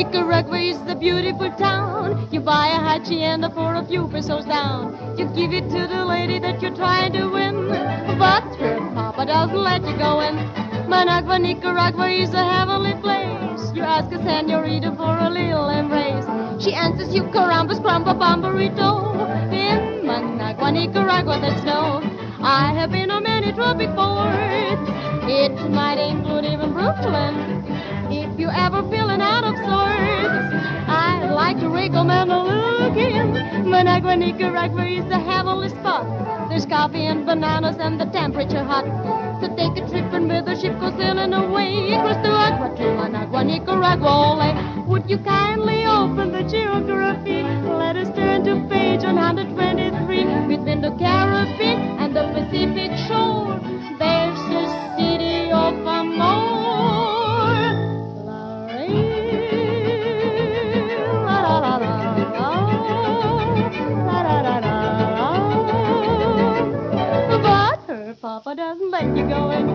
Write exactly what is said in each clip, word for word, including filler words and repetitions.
Nicaragua is a beautiful town. You buy a hacienda for a few pesos down. You give it to the lady that you're trying to win, but her papa doesn't let you go in. Managua, Nicaragua is a heavenly place. You ask a senorita for a little embrace. She answers you caramba, scramba, bamburrito. In Managua, Nicaragua, there's snow. I have been on many tropic ports. It might include even Brooklyn. If you ever feeling out of sorts, I'd like to recommend a look in. Managua, Nicaragua is a heavenly spot. There's coffee and bananas and the temperature hot. So take a trip and with the ship go sailing away across the Agua to Managua, Nicaragua. Ole. Would you kindly open the geography? Let us turn to page one hundred twenty-three. Between the Caribbean and the Pacific shore, there's a city of amor. But her papa doesn't let you go in.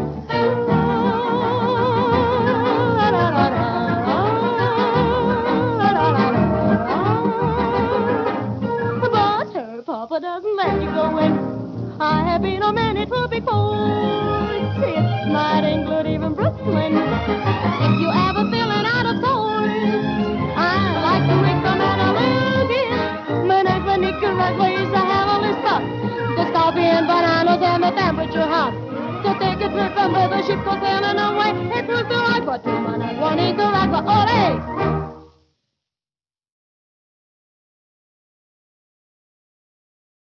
But her papa doesn't let you go in. I have been on many tropic ports. It might include even Brooklyn. If you ever feeling out of sorts, I'd like to recommend a look in. Managua, Nicaragua is a heavenly spot. There's coffee and bananas and the temperature hot. So take a trip and with the ship go sailing away. It was the Agua to Managua, Nicaragua. Ole!